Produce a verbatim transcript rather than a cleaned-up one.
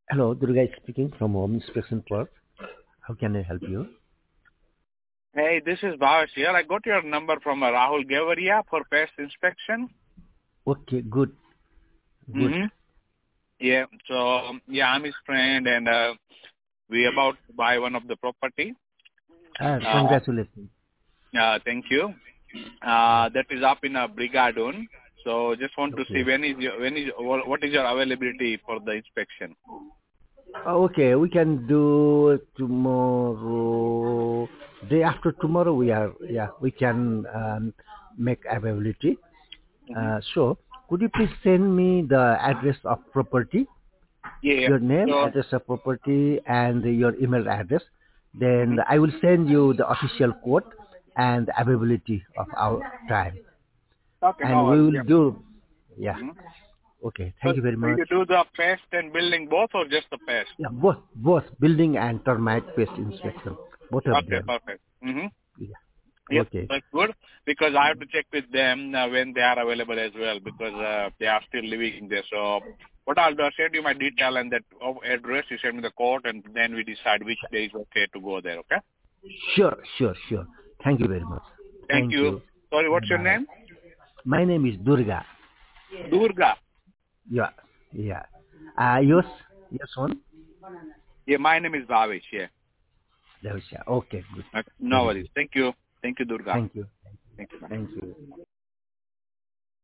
Hello, Durga is speaking from Home Inspection Perth. How can I help you? Hey, this is Bhavesh here. I got your number from uh, Rahul Gavaria for pest inspection. Okay, good, good. Mm-hmm. Yeah, so, um, yeah, I'm his friend and uh, we about to buy one of the property. Ah, Uh, congratulations. uh, thank you. Yeah. Uh, that is up in uh, Brigadoon. So just want to see Okay. when is your, when is, wha- what is your availability for the inspection? Oh, okay, we can do it tomorrow. Day after tomorrow, we are. Yeah, we can um, make availability. Mm-hmm. Uh, so, could you please send me the address of property, Yeah, yeah. your name, So, address of property, and your email address? Then mm-hmm. I will send you the official code and the availability of our time. Okay, no And we worries. will Yeah. do. Yeah. Mm-hmm. Okay. So, Thank you very so much. you do the pest and building both or just the pest? Yeah, both both building and termite pest inspection, both of Okay, them. perfect. Mm-hmm. Yeah. Yep, Okay. that's good because I have to check with them uh, when they are available as well because uh, they are still living there. So what I'll do, I'll send you my detail and that of address. You send me the code and then we decide which day is okay to go there. Okay. Sure, sure, sure. Thank you very much. Thank Thank you. you. Sorry, Bye what's your bye. name? My name is Durga. Durga. Yeah, yeah. Uh, yours, yours one. Yeah, my name is Bhavesh. Yeah. Davisha. Okay, good. Okay. No Very worries. good. Thank you. Thank you, Durga. Thank you. Thank you. Bye. Thank you.